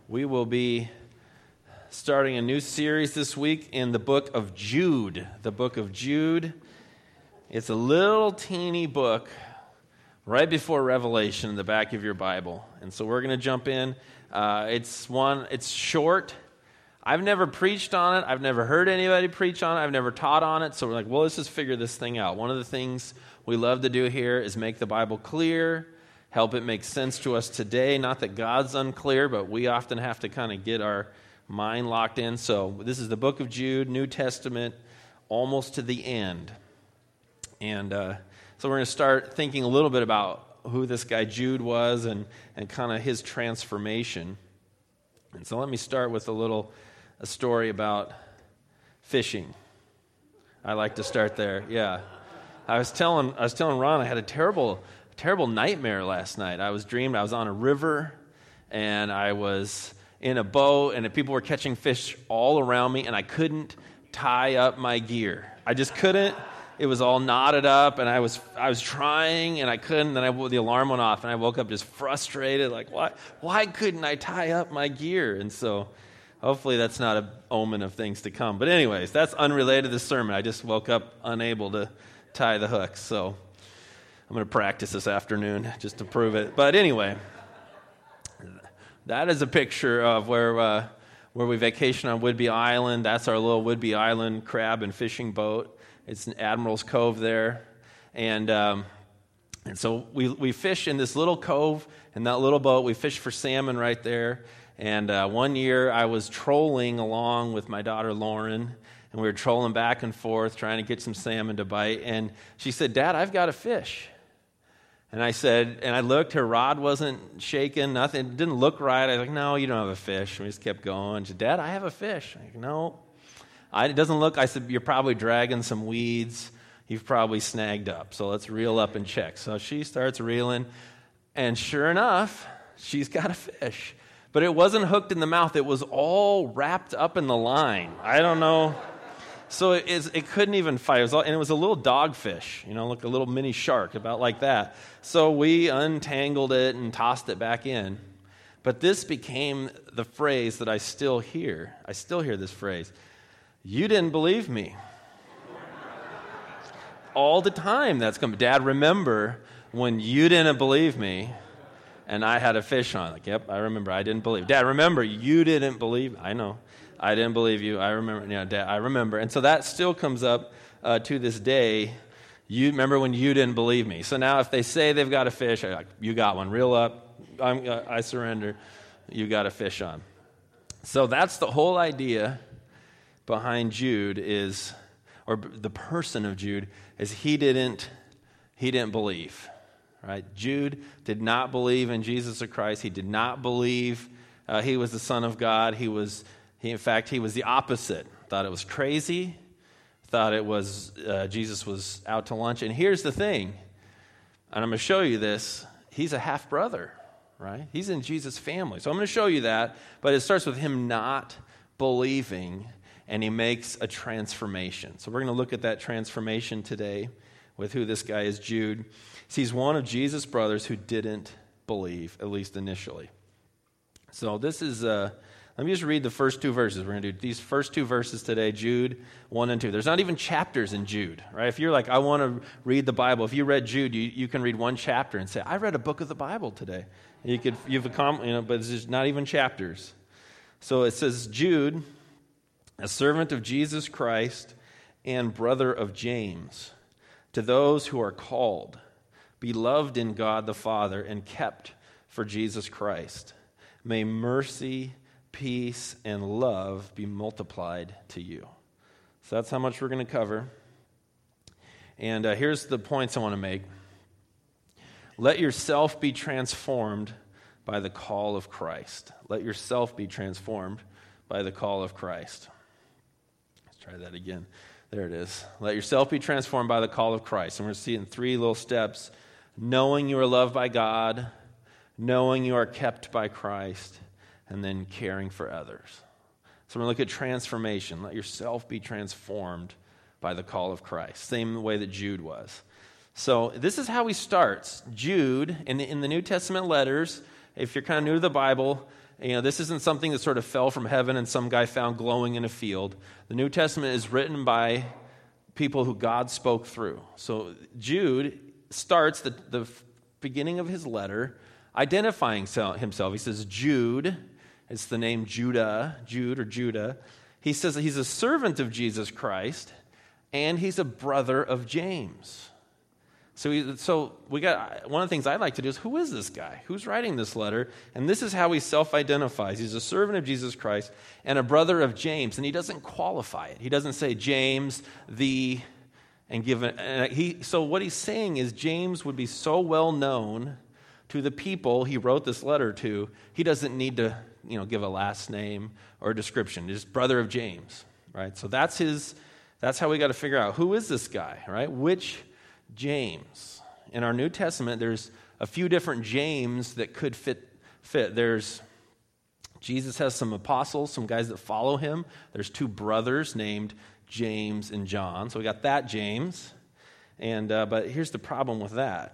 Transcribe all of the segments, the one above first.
We will be starting a new series this week in the book of Jude. The book of Jude. It's a little teeny book right before Revelation in the back of your Bible. And so we're going to jump in. It's short. I've never preached on it. I've never heard anybody preach on it. I've never taught on it. So we're like, well, let's just figure this thing out. One of the things we love to do here is make the Bible clear, help it make sense to us today. Not that God's unclear, but we often have to kind of get our mind locked in. So this is the book of Jude, New Testament, almost to the end. And so we're going to start thinking a little bit about who this guy Jude was and kind of his transformation. And so let me start with a story about fishing. I like to start there. Yeah. I was telling Ron I had a terrible nightmare last night. I was on a river, and I was in a boat, and people were catching fish all around me, and I couldn't tie up my gear. I just couldn't. It was all knotted up, and I was trying, and I couldn't. Then the alarm went off, and I woke up just frustrated, like, why couldn't I tie up my gear? And so hopefully that's not an omen of things to come. But anyways, that's unrelated to the sermon. I just woke up unable to tie the hooks, so I'm going to practice this afternoon just to prove it. But anyway, that is a picture of where we vacation on Whidbey Island. That's our little Whidbey Island crab and fishing boat. It's in Admiral's Cove there. And so we fish in this little cove, in that little boat. We fish for salmon right there. And one year I was trolling along with my daughter Lauren, and we were trolling back and forth trying to get some salmon to bite. And she said, "Dad, I've got a fish." And I said, and I looked, her rod wasn't shaking, nothing, it didn't look right. I was like, "No, you don't have a fish." And we just kept going. She said, "Dad, I have a fish." I'm like, "No, it doesn't look." I said, "You're probably dragging some weeds. You've probably snagged up. So let's reel up and check." So she starts reeling, and sure enough, she's got a fish. But it wasn't hooked in the mouth. It was all wrapped up in the line. I don't know. So it couldn't even fight. And it was a little dogfish, like a little mini shark, about like that. So we untangled it and tossed it back in. But this became the phrase that I still hear. I still hear this phrase. "You didn't believe me." All the time that's coming. "Dad, remember when you didn't believe me and I had a fish on?" Like, "Yep, I remember. I didn't believe." "Dad, remember you didn't believe." "I know. I didn't believe you. I remember." "Dad, I remember." And so that still comes up to this day. "You remember when you didn't believe me?" So now if they say they've got a fish, I'm like, "You got one. Reel up. I surrender. You got a fish on." So that's the whole idea behind Jude or the person of Jude, is he didn't believe. Right? Jude did not believe in Jesus Christ. He did not believe he was the Son of God. In fact, he was the opposite. Thought it was crazy. Thought it was Jesus was out to lunch. And here's the thing, and I'm going to show you this. He's a half brother, right? He's in Jesus' family. So I'm going to show you that. But it starts with him not believing, and he makes a transformation. So we're going to look at that transformation today with who this guy is, Jude. He's one of Jesus' brothers who didn't believe, at least initially. So this is, let me just read the first two verses. We're going to do these first two verses today, Jude 1 and 2. There's not even chapters in Jude, right? If you're like, I want to read the Bible, if you read Jude, you can read one chapter and say, I read a book of the Bible today. But it's just not even chapters. So it says, Jude, a servant of Jesus Christ and brother of James, to those who are called, beloved in God the Father, and kept for Jesus Christ, may mercy, peace, and love be multiplied to you. So that's how much we're going to cover. And here's the points I want to make. Let yourself be transformed by the call of Christ. Let yourself be transformed by the call of Christ. Let's try that again. There it is. Let yourself be transformed by the call of Christ. And we're going to see it in three little steps. Knowing you are loved by God, knowing you are kept by Christ, and then caring for others. So we're going to look at transformation. Let yourself be transformed by the call of Christ. Same way that Jude was. So this is how he starts. Jude, in the New Testament letters, if you're kind of new to the Bible, This isn't something that sort of fell from heaven and some guy found glowing in a field. The New Testament is written by people who God spoke through. So Jude starts the beginning of his letter identifying himself. He says, Jude, it's the name Jude or Judah. He says that he's a servant of Jesus Christ, and he's a brother of James. So we got one of the things I'd like to do is, who is this guy? Who's writing this letter? And this is how he self-identifies. He's a servant of Jesus Christ and a brother of James, and he doesn't qualify it. He doesn't say James, so what he's saying is James would be so well known to the people he wrote this letter to, he doesn't need to, give a last name or a description. Just brother of James, right? So that's how we got to figure out, who is this guy, right? Which James? In our New Testament, there's a few different James that could fit. Jesus has some apostles, some guys that follow him. There's two brothers named James and John. So we got that James. But here's the problem with that.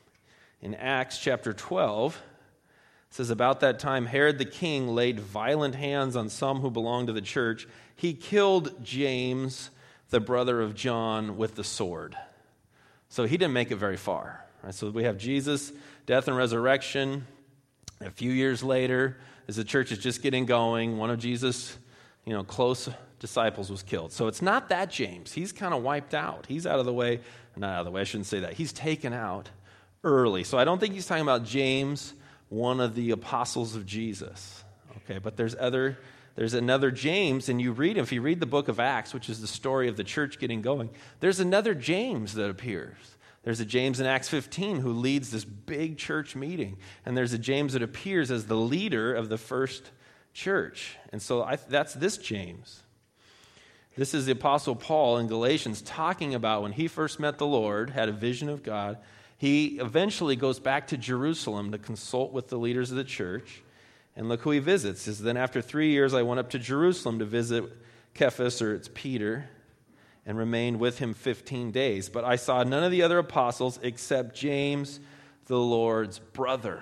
In Acts chapter 12, it says, about that time Herod the king laid violent hands on some who belonged to the church. He killed James, the brother of John, with the sword. So he didn't make it very far. Right? So we have Jesus, death and resurrection. A few years later, as the church is just getting going, one of Jesus' close disciples was killed. So it's not that James. He's kind of wiped out. He's out of the way. Not out of the way, I shouldn't say that. He's taken out early. So I don't think he's talking about James, one of the apostles of Jesus. Okay, but there's another James, and if you read the book of Acts, which is the story of the church getting going, there's another James that appears. There's a James in Acts 15 who leads this big church meeting, and there's a James that appears as the leader of the first church. And so that's this James. This is the Apostle Paul in Galatians talking about when he first met the Lord, had a vision of God. He eventually goes back to Jerusalem to consult with the leaders of the church. And look who he visits. He says, then after 3 years I went up to Jerusalem to visit Cephas, or it's Peter, and remained with him 15 days. But I saw none of the other apostles except James, the Lord's brother.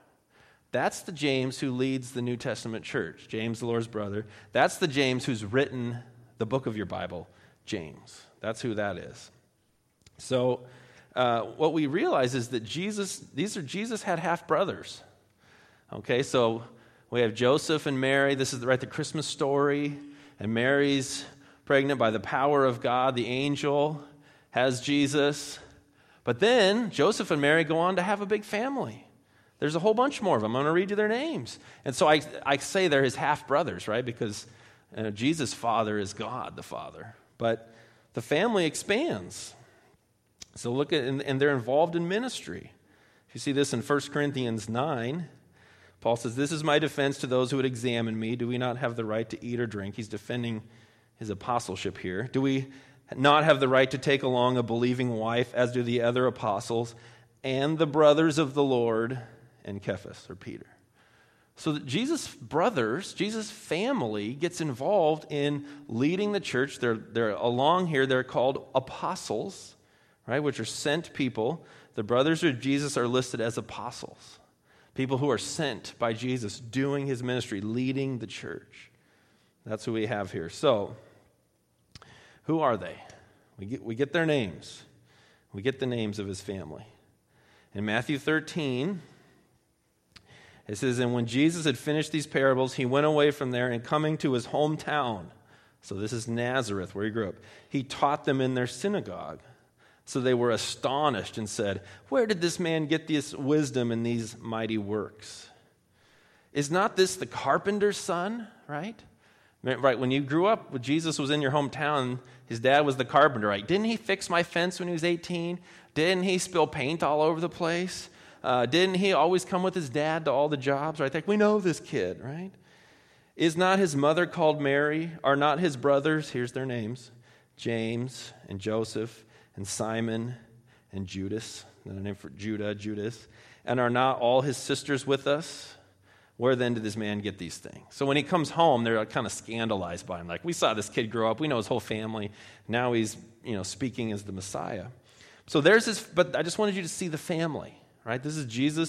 That's the James who leads the New Testament church, James, the Lord's brother. That's the James who's written the book of your Bible, James. That's who that is. So what we realize is that Jesus had half-brothers. Okay, so we have Joseph and Mary. This is the Christmas story. And Mary's pregnant by the power of God. The angel has Jesus. But then Joseph and Mary go on to have a big family. There's a whole bunch more of them. I'm going to read you their names. And so I say they're his half-brothers, right? Because Jesus' father is God the Father. But the family expands. So look at, and they're involved in ministry. You see this in 1 Corinthians 9. Paul says, this is my defense to those who would examine me. Do we not have the right to eat or drink? He's defending his apostleship here. Do we not have the right to take along a believing wife, as do the other apostles, and the brothers of the Lord, and Cephas, or Peter? So that Jesus' brothers, Jesus' family gets involved in leading the church. They're along here. They're called apostles, right, which are sent people. The brothers of Jesus are listed as apostles, people who are sent by Jesus, doing his ministry, leading the church. That's who we have here. So, who are they? We get their names. We get the names of his family. In Matthew 13, it says, and when Jesus had finished these parables, he went away from there, and coming to his hometown, so this is Nazareth, where he grew up, he taught them in their synagogue. So they were astonished and said, where did this man get this wisdom and these mighty works? Is not this the carpenter's son, right? Right, when you grew up, when Jesus was in your hometown, his dad was the carpenter, right? Didn't he fix my fence when he was 18? Didn't he spill paint all over the place? Didn't he always come with his dad to all the jobs, right? Like, we know this kid, right? Is not his mother called Mary? Are not his brothers, here's their names, James and Joseph and Simon and Judas, another name for Judas, and are not all his sisters with us? Where then did this man get these things? So when he comes home, they're kind of scandalized by him. Like, we saw this kid grow up. We know his whole family. Now he's, speaking as the Messiah. So there's this, but I just wanted you to see the family, right? This is Jesus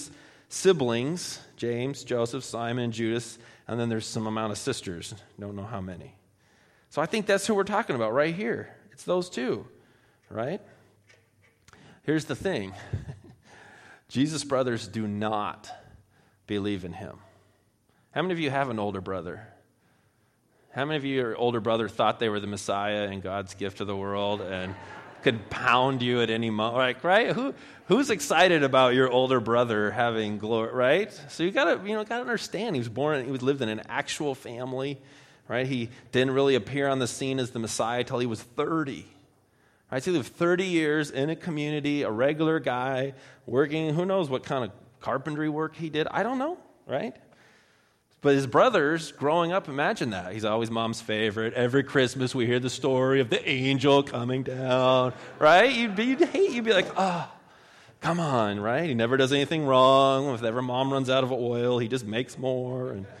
siblings, James, Joseph, Simon, and Judas, and then there's some amount of sisters. Don't know how many. So I think that's who we're talking about right here. It's those two, right? Here's the thing. Jesus' brothers do not believe in him. How many of you have an older brother? How many of you, your older brother, thought they were the Messiah and God's gift to the world and could pound you at any moment? Like, right? Who's excited about your older brother having glory, right? So you gotta understand. He lived in an actual family, right? He didn't really appear on the scene as the Messiah until he was 30. Right? So he lived 30 years in a community, a regular guy, working, who knows what kind of carpentry work he did. I don't know, right? But his brothers, growing up, imagine that. He's always mom's favorite. Every Christmas we hear the story of the angel coming down, right? You'd be like, oh, come on, right? He never does anything wrong. If ever mom runs out of oil, he just makes more. And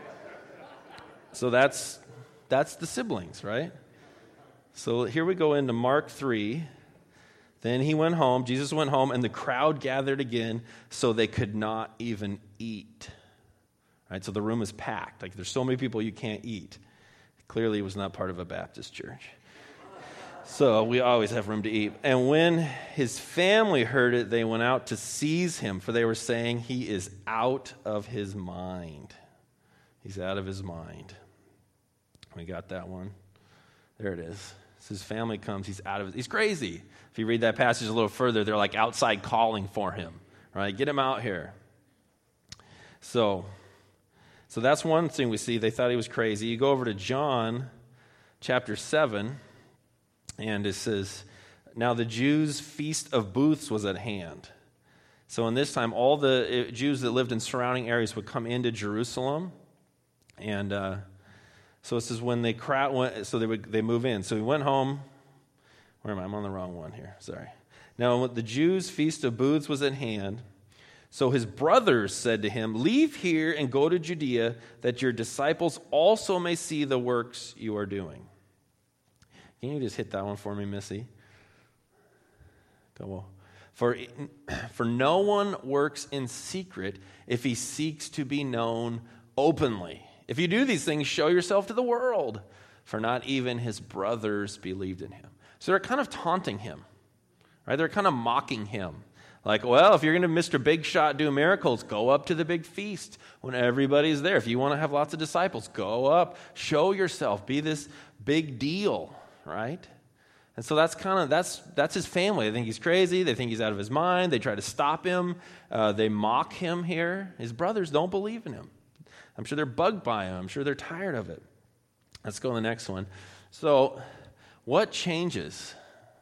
so that's the siblings, right? So here we go into Mark 3. Then he went home, Jesus went home, and the crowd gathered again, so they could not even eat. Right, so the room is packed. Like, there's so many people you can't eat. Clearly, it was not part of a Baptist church. So we always have room to eat. And when his family heard it, they went out to seize him, for they were saying he is out of his mind. He's out of his mind. We got that one. There it is. So his family comes. He's crazy. If you read that passage a little further, they're like outside calling for him. Right? Get him out here. So that's one thing we see. They thought he was crazy. You go over to John chapter 7, and it says, now the Jews' feast of booths was at hand. So in this time, all the Jews that lived in surrounding areas would come into Jerusalem. And so it says when they they move in. So he went home. Where am I? I'm on the wrong one here. Sorry. Now the Jews' feast of booths was at hand. So his brothers said to him, leave here and go to Judea, that your disciples also may see the works you are doing. Can you just hit that one for me, Missy? Go on. For no one works in secret if he seeks to be known openly. If you do these things, show yourself to the world. For not even his brothers believed in him. So they're kind of taunting him, right? They're kind of mocking him. Like, well, if you're going to Mr. Big Shot do miracles, go up to the big feast when everybody's there. If you want to have lots of disciples, go up, show yourself, be this big deal, right? And so that's his family. They think he's crazy. They think he's out of his mind. They try to stop him. They mock him here. His brothers don't believe in him. I'm sure they're bugged by him. I'm sure they're tired of it. Let's go to the next one. So what changes?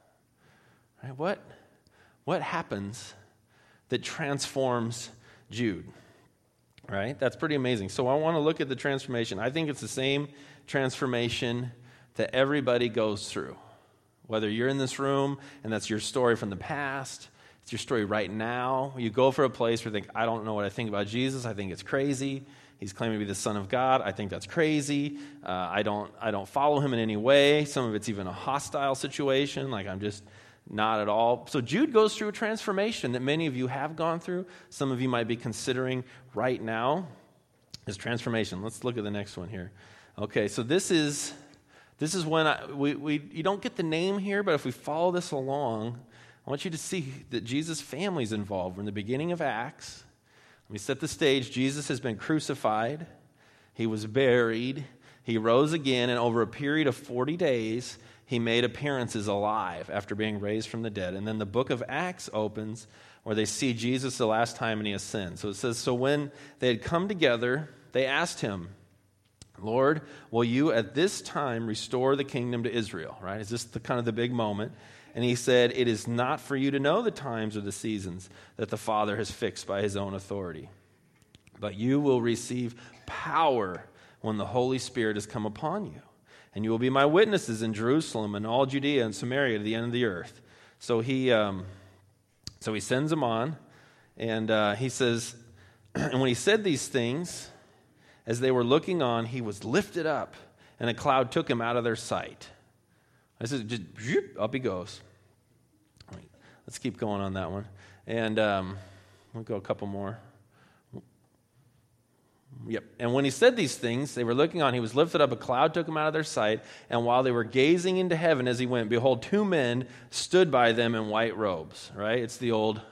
Right? What happens that transforms Jude? Right? That's pretty amazing. So I want to look at the transformation. I think it's the same transformation that everybody goes through. Whether you're in this room and that's your story from the past, it's your story right now. You go for a place where you think, I don't know what I think about Jesus. I think it's crazy. He's claiming to be the Son of God. I think that's crazy. I don't follow him in any way. Some of it's even a hostile situation. Like, I'm just not at all. So Jude goes through a transformation that many of you have gone through. Some of you might be considering right now. His transformation. Let's look at the next one here. Okay, so this is when you don't get the name here, but if we follow this along, I want you to see that Jesus' family is involved. We're in the beginning of Acts. Let me set the stage. Jesus has been crucified. He was buried. He rose again, and over a period of 40 days, he made appearances alive after being raised from the dead. And then the book of Acts opens where they see Jesus the last time and he ascends. So it says, so when they had come together, they asked him, Lord, will you at this time restore the kingdom to Israel? Right? Is this the big moment? And he said, it is not for you to know the times or the seasons that the Father has fixed by his own authority. But you will receive power when the Holy Spirit has come upon you. And you will be my witnesses in Jerusalem and all Judea and Samaria to the end of the earth. So he sends them on, and he says, and when he said these things, as they were looking on, he was lifted up, and a cloud took him out of their sight. I said, just up he goes. Let's keep going on that one. And we'll go a couple more. Yep. And when he said these things, they were looking on. He was lifted up. A cloud took him out of their sight. And while they were gazing into heaven as he went, behold, 2 men stood by them in white robes. Right? It's the old.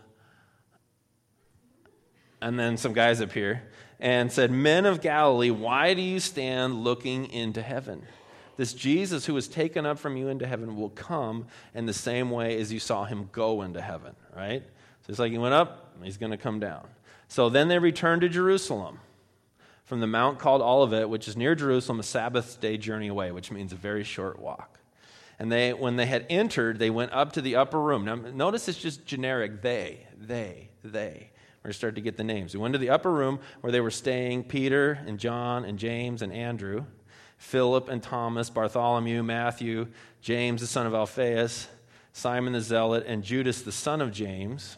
And then some guys appear and said, Men of Galilee, why do you stand looking into heaven? This Jesus who was taken up from you into heaven will come in the same way as you saw him go into heaven. Right? So it's like he went up, he's going to come down. So then they returned to Jerusalem from the mount called Olivet, which is near Jerusalem, a Sabbath day journey away, which means a very short walk. And when they had entered, they went up to the upper room. Now, notice it's just generic, they. We're going to start to get the names. We went to the upper room where they were staying, Peter and John and James and Andrew, Philip and Thomas, Bartholomew, Matthew, James the son of Alphaeus, Simon the Zealot, and Judas the son of James.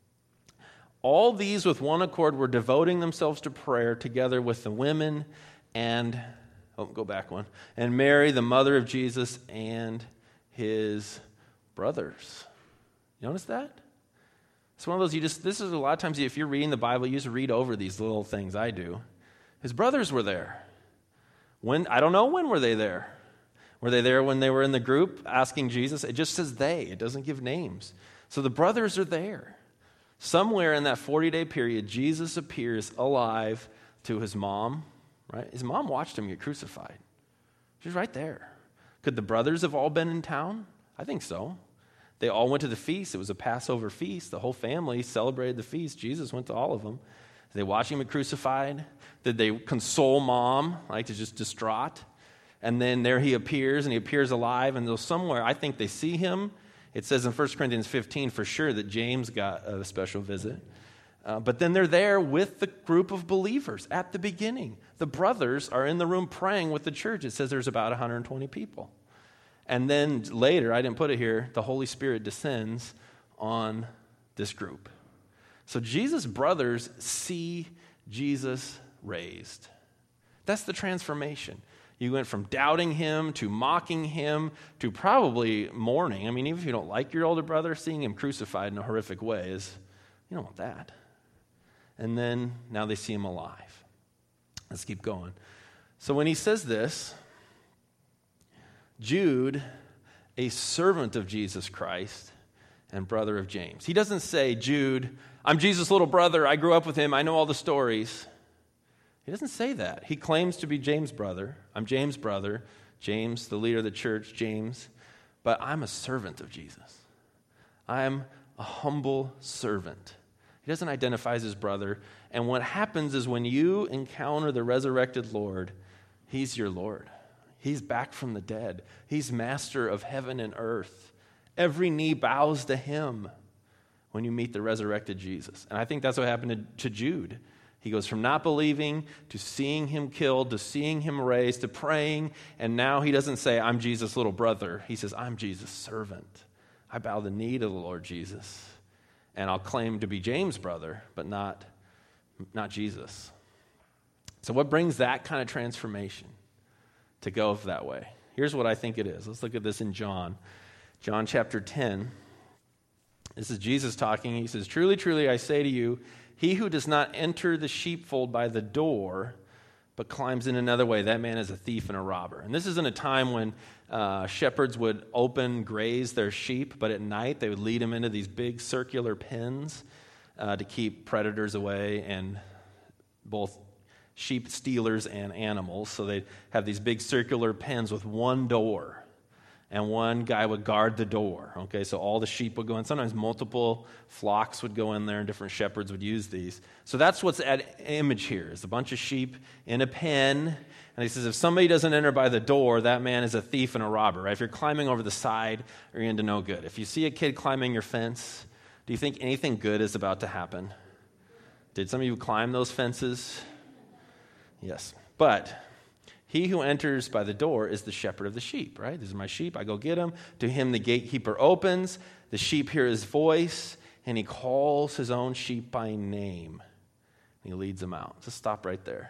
All these with one accord were devoting themselves to prayer together with the women and Mary, the mother of Jesus, and his brothers. You notice that? It's one of those, this is a lot of times if you're reading the Bible, you just read over these little things. I do. His brothers were there. I don't know when were they there. Were they there when they were in the group asking Jesus? It just says they. It doesn't give names. So the brothers are there. Somewhere in that 40-day period, Jesus appears alive to his mom, right? His mom watched him get crucified. She's right there. Could the brothers have all been in town? I think so. They all went to the feast. It was a Passover feast. The whole family celebrated the feast. Jesus went to all of them. Did they watch him get crucified? Did they console mom, like to just distraught? And then there he appears, and he appears alive, and somewhere, I think they see him. It says in 1 Corinthians 15 for sure that James got a special visit. But then they're there with the group of believers at the beginning. The brothers are in the room praying with the church. It says there's about 120 people. And then later, I didn't put it here, the Holy Spirit descends on this group. So Jesus' brothers see Jesus raised. That's the transformation. You went from doubting him to mocking him to probably mourning. I mean, even if you don't like your older brother, seeing him crucified in a horrific way you don't want that. And then now they see him alive. Let's keep going. So when he says this, Jude, a servant of Jesus Christ and brother of James. He doesn't say, Jude, I'm Jesus' little brother. I grew up with him. I know all the stories. He doesn't say that. He claims to be James' brother. I'm James' brother. James, the leader of the church, James. But I'm a servant of Jesus. I'm a humble servant. He doesn't identify as his brother. And what happens is when you encounter the resurrected Lord, he's your Lord. He's back from the dead. He's master of heaven and earth. Every knee bows to him when you meet the resurrected Jesus. And I think that's what happened to Jude. He goes from not believing to seeing him killed to seeing him raised to praying. And now he doesn't say, I'm Jesus' little brother. He says, I'm Jesus' servant. I bow the knee to the Lord Jesus. And I'll claim to be James' brother, but not Jesus. So what brings that kind of transformation to go that way? Here's what I think it is. Let's look at this in John. John chapter 10. This is Jesus talking. He says, Truly, truly, I say to you, he who does not enter the sheepfold by the door, but climbs in another way, that man is a thief and a robber. And this is in a time when shepherds would graze their sheep, but at night they would lead them into these big circular pens to keep predators away, and both sheep stealers and animals. So they'd have these big circular pens with one door, and one guy would guard the door. Okay, so all the sheep would go in. Sometimes multiple flocks would go in there, and different shepherds would use these. So that's what's at image here, is a bunch of sheep in a pen. And he says, if somebody doesn't enter by the door, that man is a thief and a robber. Right? If you're climbing over the side, you're into no good. If you see a kid climbing your fence, do you think anything good is about to happen? Did some of you climb those fences? Yes. But he who enters by the door is the shepherd of the sheep, right? These are my sheep. I go get them. To him the gatekeeper opens. The sheep hear his voice, and he calls his own sheep by name. And he leads them out. Just stop right there.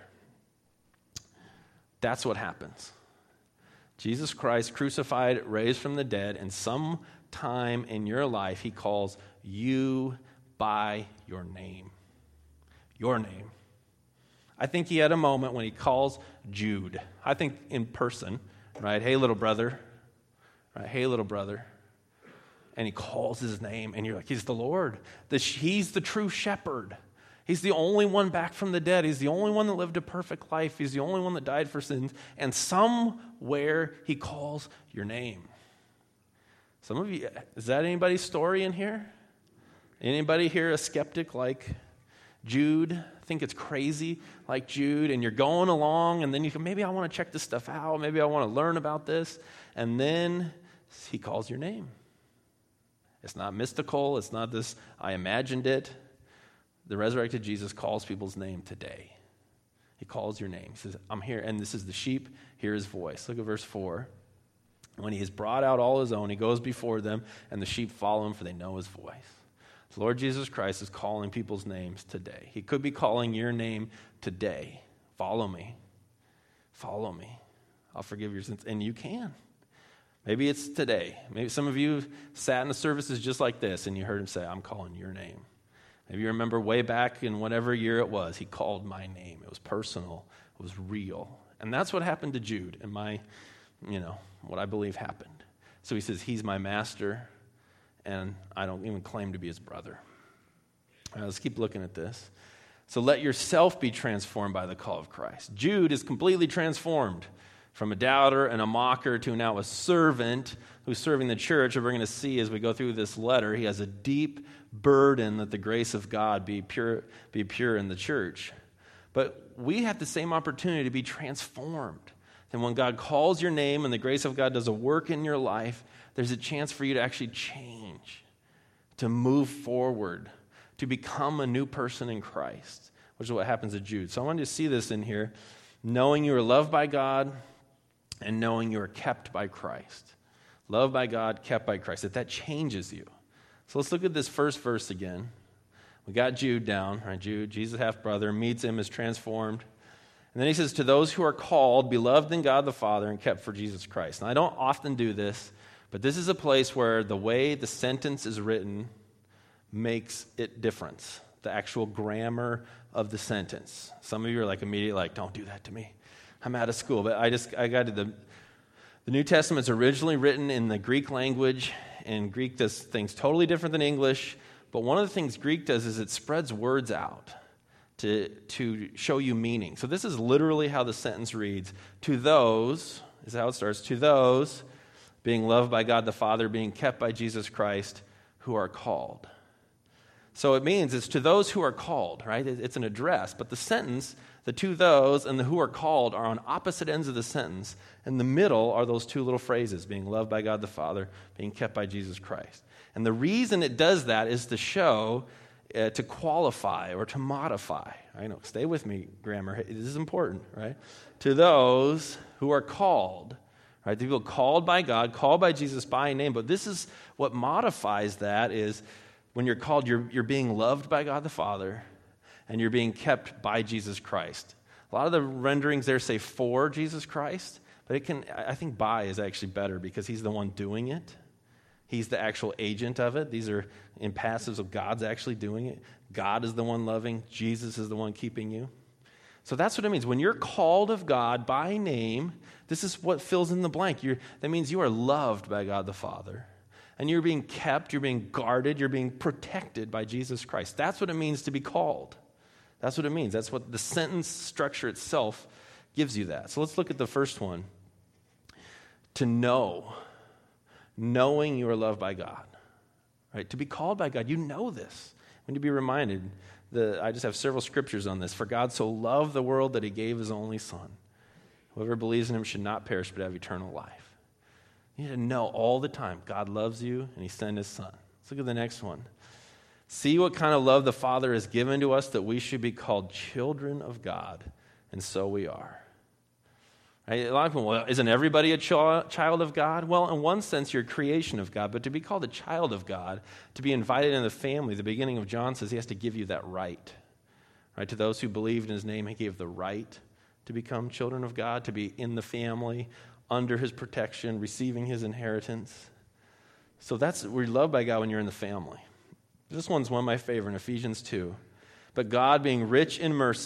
That's what happens. Jesus Christ, crucified, raised from the dead, and sometime in your life, he calls you by your name. Your name. I think he had a moment when he calls Jude. I think in person, right? Hey, little brother. Right? Hey, little brother. And he calls his name, and you're like, he's the Lord. He's the true shepherd. He's the only one back from the dead. He's the only one that lived a perfect life. He's the only one that died for sins. And somewhere he calls your name. Some of you, is that anybody's story in here? Anybody here a skeptic like Jude? Think it's crazy like Jude, and you're going along, and then you go, maybe I want to check this stuff out. Maybe I want to learn about this. And then he calls your name. It's not mystical. It's not this, I imagined it. The resurrected Jesus calls people's name today. He calls your name. He says, I'm here, and this is the sheep, hear his voice. Look at verse 4. When he has brought out all his own, he goes before them, and the sheep follow him, for they know his voice. The Lord Jesus Christ is calling people's names today. He could be calling your name today. Follow me. Follow me. I'll forgive your sins. And you can. Maybe it's today. Maybe some of you sat in the services just like this, and you heard him say, I'm calling your name. Maybe you remember way back in whatever year it was, he called my name. It was personal. It was real. And that's what happened to Jude and what I believe happened. So he says, he's my master, and I don't even claim to be his brother. All right, let's keep looking at this. So let yourself be transformed by the call of Christ. Jude is completely transformed from a doubter and a mocker to now a servant who's serving the church. And we're going to see as we go through this letter, he has a deep burden that the grace of God be pure in the church. But we have the same opportunity to be transformed. And when God calls your name and the grace of God does a work in your life, there's a chance for you to actually change, to move forward, to become a new person in Christ, which is what happens to Jude. So I wanted to see this in here, knowing you are loved by God and knowing you are kept by Christ. Loved by God, kept by Christ. That changes you. So let's look at this first verse again. We got Jude down, right? Jude, Jesus' half-brother, meets him, is transformed. And then he says, to those who are called, beloved in God the Father, and kept for Jesus Christ. Now, I don't often do this, but this is a place where the way the sentence is written makes it difference, the actual grammar of the sentence. Some of you are immediately don't do that to me. I'm out of school. But I got to the New Testament's originally written in the Greek language, and Greek does things totally different than English. But one of the things Greek does is it spreads words out to show you meaning. So this is literally how the sentence reads. To those, is how it starts, to those being loved by God the Father, being kept by Jesus Christ, who are called. So it means it's to those who are called, right? It's an address. But the sentence, the to those and the who are called are on opposite ends of the sentence. In the middle are those two little phrases, being loved by God the Father, being kept by Jesus Christ. And the reason it does that is to show, to qualify or to modify. I know, stay with me, grammar. This is important, right? To those who are called, right? The people called by God, called by Jesus by name. But this is what modifies that is when you're called, you're being loved by God the Father, and you're being kept by Jesus Christ. A lot of the renderings there say for Jesus Christ, but I think by is actually better because he's the one doing it. He's the actual agent of it. These are in passives of God's actually doing it. God is the one loving. Jesus is the one keeping you. So that's what it means. When you're called of God by name, this is what fills in the blank. That means you are loved by God the Father. And you're being kept, you're being guarded, you're being protected by Jesus Christ. That's what it means to be called. That's what it means. That's what the sentence structure itself gives you that. So let's look at the first one. To know. Knowing you are loved by God. Right? To be called by God, you know this. We need to be reminded. I just have several scriptures on this. For God so loved the world that he gave his only Son. Whoever believes in him should not perish but have eternal life. You need to know all the time God loves you and he sent his Son. Let's look at the next one. See what kind of love the Father has given to us that we should be called children of God, and so we are. Right? A lot of people, well, isn't everybody a child of God? Well, in one sense, you're a creation of God, but to be called a child of God, to be invited in the family, the beginning of John says he has to give you that right. Right? To those who believed in his name, he gave the right to become children of God, to be in the family, under his protection, receiving his inheritance. So we're loved by God when you're in the family. This one's one of my favorite, Ephesians 2. But God, being rich in mercy,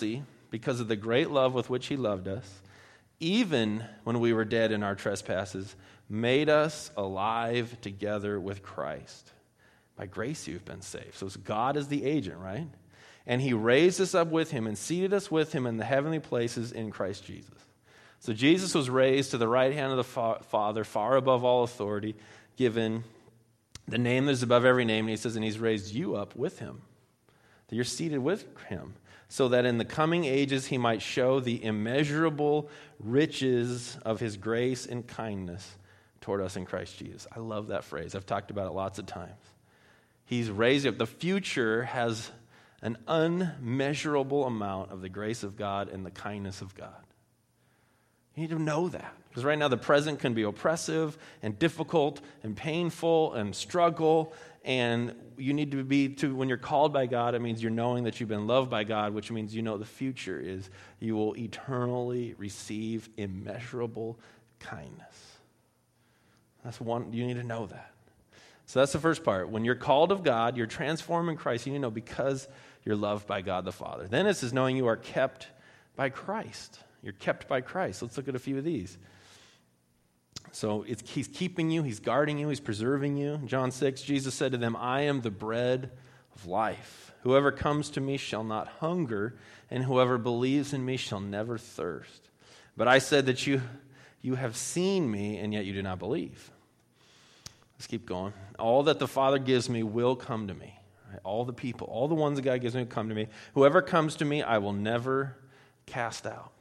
because of the great love with which he loved us, even when we were dead in our trespasses, made us alive together with Christ. By grace you've been saved. So God is the agent, right? And he raised us up with him and seated us with him in the heavenly places in Christ Jesus. So Jesus was raised to the right hand of the Father, far above all authority, given the name that is above every name. And he says, and he's raised you up with him, that you're seated with him, so that in the coming ages he might show the immeasurable riches of his grace and kindness toward us in Christ Jesus. I love that phrase. I've talked about it lots of times. He's raised up. The future has an unmeasurable amount of the grace of God and the kindness of God. You need to know that. Because right now the present can be oppressive and difficult and painful and struggle. And you need to be, when you're called by God, it means you're knowing that you've been loved by God, which means you know the future is you will eternally receive immeasurable kindness. That's one, you need to know that. So that's the first part. When you're called of God, you're transformed in Christ, you need to know because you're loved by God the Father. Then it says knowing you are kept by Christ. You're kept by Christ. Let's look at a few of these. So he's keeping you, he's guarding you, he's preserving you. In John 6, Jesus said to them, I am the bread of life. Whoever comes to me shall not hunger, and whoever believes in me shall never thirst. But I said that you have seen me, and yet you do not believe. Let's keep going. All that the Father gives me will come to me. Right? All the people, all the ones that God gives me will come to me. Whoever comes to me, I will never cast out.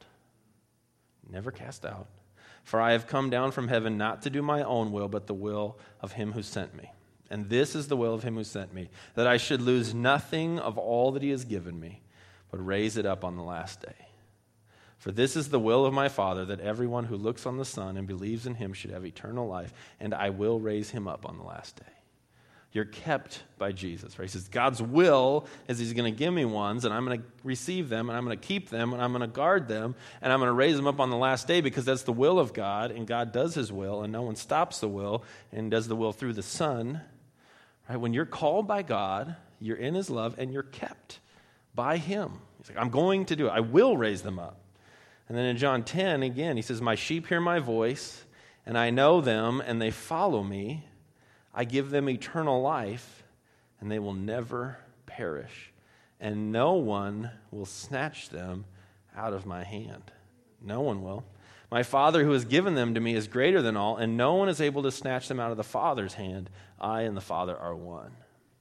Never cast out. For I have come down from heaven not to do my own will, but the will of him who sent me. And this is the will of him who sent me, that I should lose nothing of all that he has given me, but raise it up on the last day. For this is the will of my Father, that everyone who looks on the Son and believes in him should have eternal life, and I will raise him up on the last day. You're kept by Jesus, right? He says, God's will is he's going to give me ones, and I'm going to receive them, and I'm going to keep them, and I'm going to guard them, and I'm going to raise them up on the last day because that's the will of God, and God does his will, and no one stops the will and does the will through the Son. Right? When you're called by God, you're in his love, and you're kept by him. He's like, I'm going to do it. I will raise them up. And then in John 10, again, he says, my sheep hear my voice, and I know them, and they follow me. I give them eternal life, and they will never perish, and no one will snatch them out of my hand. No one will. My Father who has given them to me is greater than all, and no one is able to snatch them out of the Father's hand. I and the Father are one.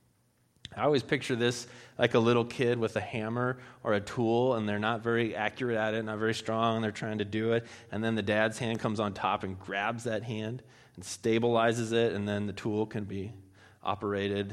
I always picture this like a little kid with a hammer or a tool, and they're not very accurate at it, not very strong, and they're trying to do it, and then the dad's hand comes on top and grabs that hand and stabilizes it, and then the tool can be operated.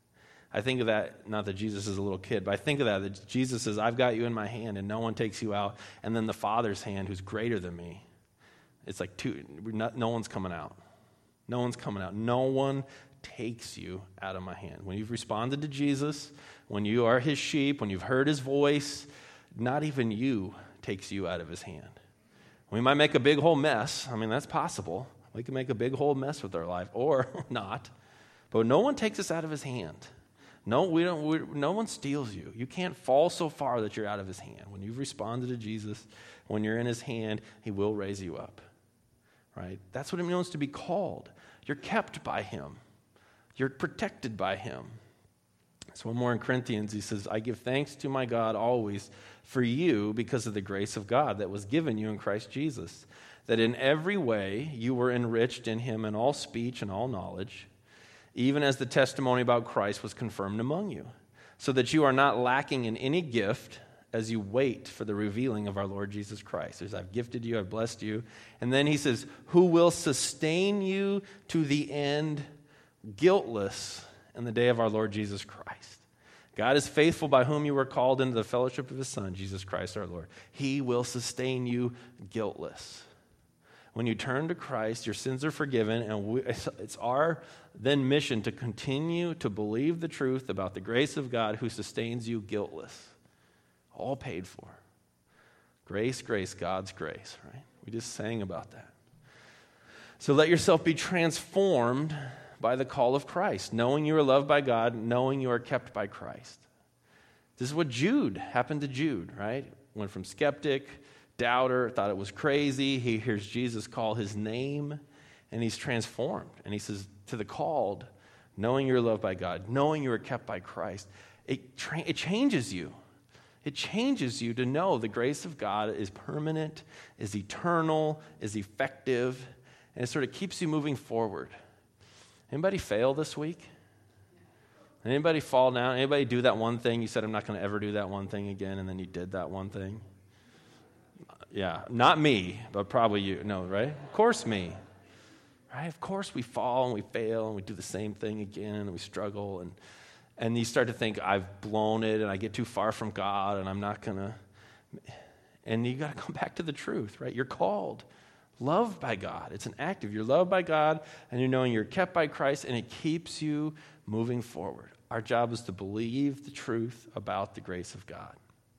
I think of that, not that Jesus is a little kid, but I think of that Jesus says, I've got you in my hand, and no one takes you out, and then the Father's hand, who's greater than me, it's like no one's coming out. No one's coming out. No one takes you out of my hand. When you've responded to Jesus, when you are his sheep, when you've heard his voice, not even you takes you out of his hand. We might make a big whole mess. I mean, that's possible. We can make a big whole mess with our life, or not. But no one takes us out of his hand. No, no one steals you. You can't fall so far that you're out of his hand. When you've responded to Jesus, when you're in his hand, he will raise you up. Right? That's what it means to be called. You're kept by him. You're protected by him. So one more in Corinthians, he says, I give thanks to my God always for you because of the grace of God that was given you in Christ Jesus, that in every way you were enriched in him in all speech and all knowledge, even as the testimony about Christ was confirmed among you, so that you are not lacking in any gift as you wait for the revealing of our Lord Jesus Christ. As I've gifted you, I've blessed you. And then he says, who will sustain you to the end, guiltless in the day of our Lord Jesus Christ. God is faithful, by whom you were called into the fellowship of his Son, Jesus Christ our Lord. He will sustain you guiltless. When you turn to Christ, your sins are forgiven, and it's our then mission to continue to believe the truth about the grace of God who sustains you guiltless. All paid for. Grace, grace, God's grace, right? We just sang about that. So let yourself be transformed by the call of Christ, knowing you are loved by God, knowing you are kept by Christ. This is what happened to Jude, right? went from skeptic, doubter, thought it was crazy. He hears Jesus call his name, and he's transformed. And he says, to the called, knowing you're loved by God, knowing you are kept by Christ, it changes you. It changes you to know the grace of God is permanent, is eternal, is effective, and it sort of keeps you moving forward. Anybody fail this week? Anybody fall down? Anybody do that one thing? You said, I'm not going to ever do that one thing again, and then you did that one thing? Yeah, not me, but probably you. No, right? Of course me. Right? Of course we fall and we fail and we do the same thing again and we struggle and you start to think, I've blown it and I get too far from God and I'm not going to. And you got to come back to the truth, right? You're called, loved by God. It's an active. You're loved by God and you're knowing you're kept by Christ and it keeps you moving forward. Our job is to believe the truth about the grace of God.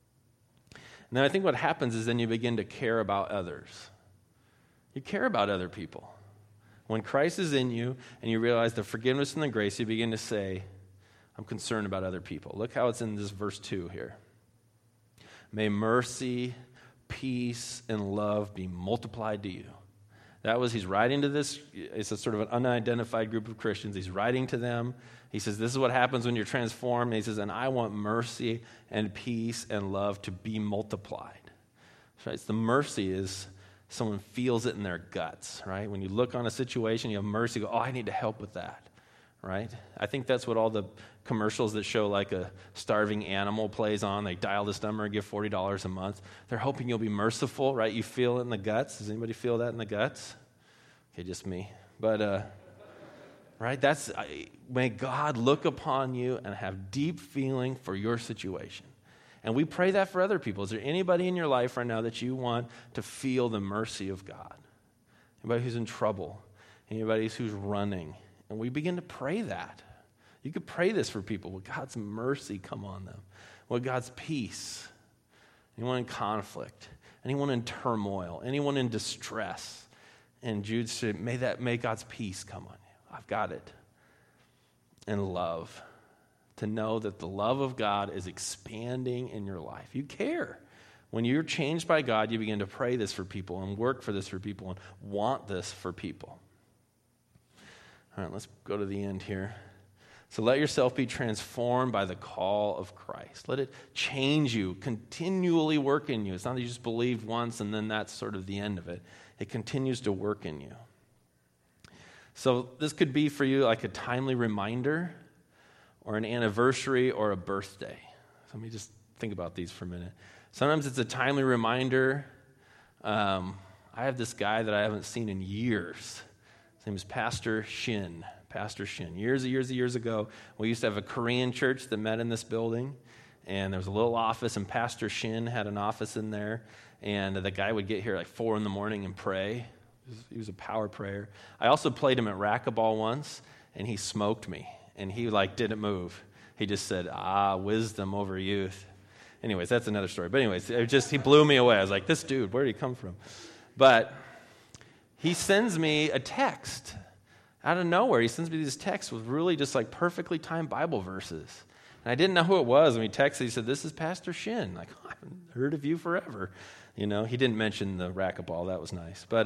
And then I think what happens is then you begin to care about others. You care about other people. When Christ is in you and you realize the forgiveness and the grace, you begin to say, I'm concerned about other people. Look how it's in this verse 2 here. May mercy, peace, and love be multiplied to you. He's writing to this, it's a sort of an unidentified group of Christians. He's writing to them. He says, this is what happens when you're transformed. And he says, and I want mercy and peace and love to be multiplied. So it's the mercy is someone feels it in their guts, right? When you look on a situation, you have mercy, you go, I need to help with that, right? I think that's what all the commercials that show like a starving animal plays on. They dial this number and give $40 a month. They're hoping you'll be merciful, right? You feel it in the guts. Does anybody feel that in the guts? Okay, just me. But, right, may God look upon you and have deep feeling for your situation. And we pray that for other people. Is there anybody in your life right now that you want to feel the mercy of God? Anybody who's in trouble? Anybody who's running? And we begin to pray that. You could pray this for people. Will God's mercy come on them? Will God's peace? Anyone in conflict? Anyone in turmoil? Anyone in distress? And Jude said, may God's peace come on you. I've got it. And love. To know that the love of God is expanding in your life. You care. When you're changed by God, you begin to pray this for people and work for this for people and want this for people. All right, let's go to the end here. So let yourself be transformed by the call of Christ. Let it change you, continually work in you. It's not that you just believed once and then that's sort of the end of it. It continues to work in you. So this could be for you like a timely reminder or an anniversary, or a birthday. So let me just think about these for a minute. Sometimes it's a timely reminder. I have this guy that I haven't seen in years. His name is Pastor Shin. Pastor Shin. Years ago, we used to have a Korean church that met in this building, and there was a little office, and Pastor Shin had an office in there, and the guy would get here like 4 a.m. and pray. He was a power prayer. I also played him at racquetball once, and he smoked me. And he didn't move. He just said, wisdom over youth. Anyways, that's another story. But anyways, he blew me away. I was like, this dude, where did he come from? But he sends me a text out of nowhere. He sends me these texts with really just like perfectly timed Bible verses. And I didn't know who it was. And he texted, he said, this is Pastor Shin. Like, I haven't heard of you forever. He didn't mention the racquetball. That was nice. But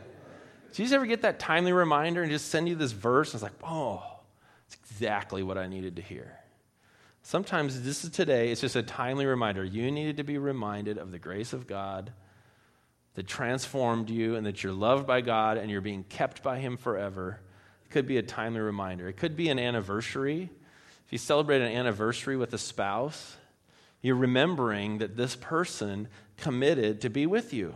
do you ever get that timely reminder and just send you this verse? And it's like, it's exactly what I needed to hear. Sometimes this is today, it's just a timely reminder. You needed to be reminded of the grace of God that transformed you and that you're loved by God and you're being kept by Him forever. It could be a timely reminder. It could be an anniversary. If you celebrate an anniversary with a spouse, you're remembering that this person committed to be with you.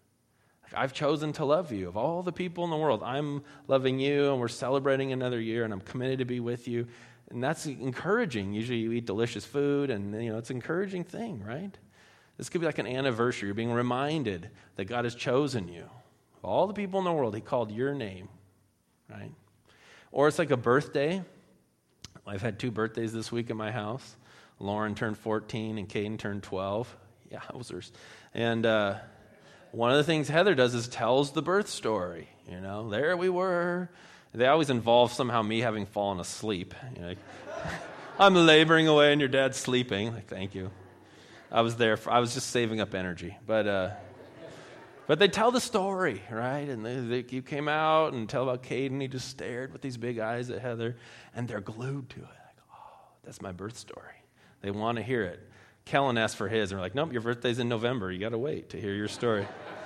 I've chosen to love you. Of all the people in the world, I'm loving you, and we're celebrating another year, and I'm committed to be with you. And that's encouraging. Usually you eat delicious food, and it's an encouraging thing, right? This could be like an anniversary. You're being reminded that God has chosen you. Of all the people in the world, He called your name, right? Or it's like a birthday. I've had 2 birthdays this week at my house. Lauren turned 14, and Caden turned 12. Yeah, wowzers. And one of the things Heather does is tells the birth story. There we were. They always involve somehow me having fallen asleep. I'm laboring away and your dad's sleeping. Like, thank you. I was there. I was just saving up energy. But they tell the story, right? And you came out and tell about Caden. He just stared with these big eyes at Heather, and they're glued to it. Like, oh, that's my birth story. They want to hear it. Kellen asked for his, and we're like, nope, your birthday's in November. You got to wait to hear your story.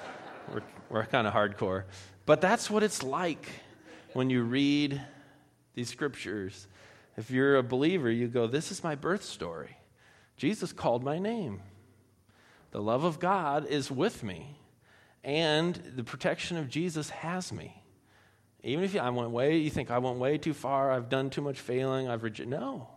We're kind of hardcore. But that's what it's like when you read these scriptures. If you're a believer, you go, this is my birth story. Jesus called my name. The love of God is with me. And the protection of Jesus has me. Even if you think I went way too far, I've done too much failing, no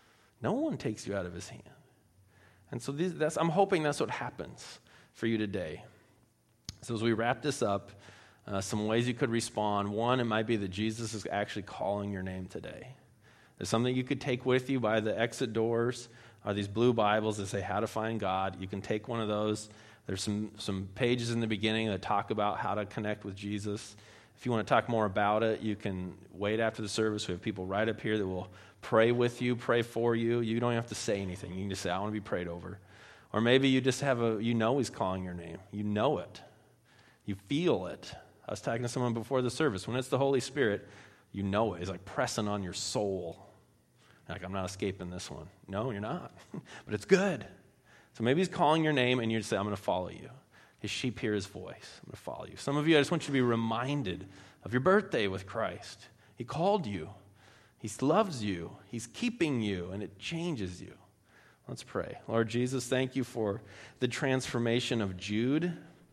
one takes you out of his hand. And so I'm hoping that's what happens for you today. So as we wrap this up, some ways you could respond. One, it might be that Jesus is actually calling your name today. There's something you could take with you by the exit doors, are these blue Bibles that say how to find God. You can take one of those. There's some pages in the beginning that talk about how to connect with Jesus. If you want to talk more about it, you can wait after the service. We have people right up here that will pray with you, pray for you. You don't have to say anything. You can just say, I want to be prayed over. Or maybe you just he's calling your name. You know it. You feel it. I was talking to someone before the service. When it's the Holy Spirit, you know it. It's like pressing on your soul. Like, I'm not escaping this one. No, you're not. But it's good. So maybe he's calling your name, and you just say, I'm going to follow you. His sheep hear his voice. I'm going to follow you. Some of you, I just want you to be reminded of your birthday with Christ. He called you. He loves you. He's keeping you, and it changes you. Let's pray. Lord Jesus, thank you for the transformation of Jude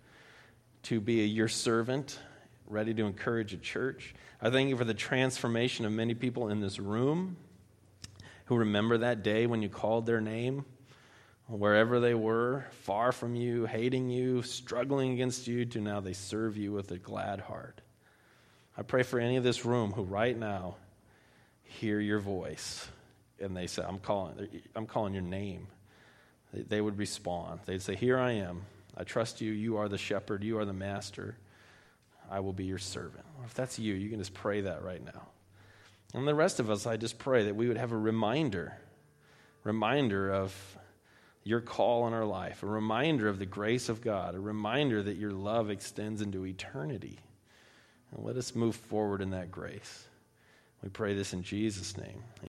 to be your servant, ready to encourage a church. I thank you for the transformation of many people in this room who remember that day when you called their name, wherever they were, far from you, hating you, struggling against you, to now they serve you with a glad heart. I pray for any of this room who right now hear your voice and they say, I'm calling your name. They would respond. They'd say, here I am. I trust you. You are the shepherd. You are the master. I will be your servant. If that's you, you can just pray that right now. And the rest of us, I just pray that we would have a reminder of your call in our life, a reminder of the grace of God, a reminder that your love extends into eternity. And let us move forward in that grace. We pray this in Jesus' name.